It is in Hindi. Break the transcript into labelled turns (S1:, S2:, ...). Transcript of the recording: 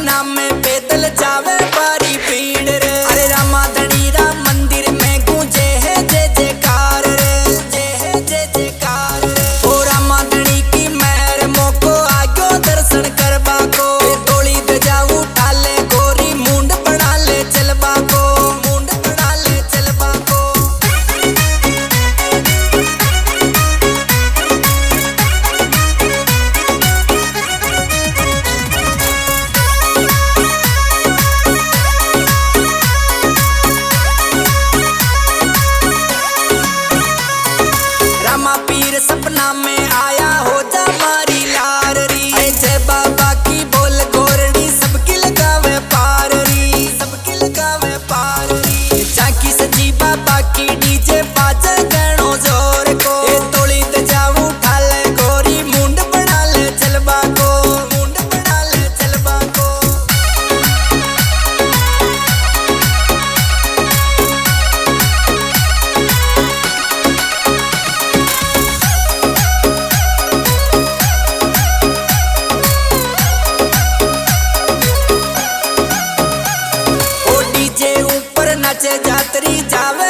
S1: सपना में पैदल जावे बारी भीड़ रे। अरे रामा धनी राम मंदिर में गूंजे है जय जयकार रे, जय है जय जयकार रे। ओ रामा धनी की मेहर मोको आगो दर्शन करबा को। डोली ध्वजा उठा ले गोरी मुंड बना ले चलबा को, मुंड बना ले चलबा को। सपना में आया हो जा मारी लार री। अरे जय बाबा की बोल गोरडी सबकी लगावे पार री, सबकी लगावे पार री। झांकी सजी बाबा की डीजे बाजे गणो जोर को। ए तोली ध्वजा उठा ले गोरी मुंड बना ले चलबा को, मुंड बना ले चलबा को। नाचे जातरी जावे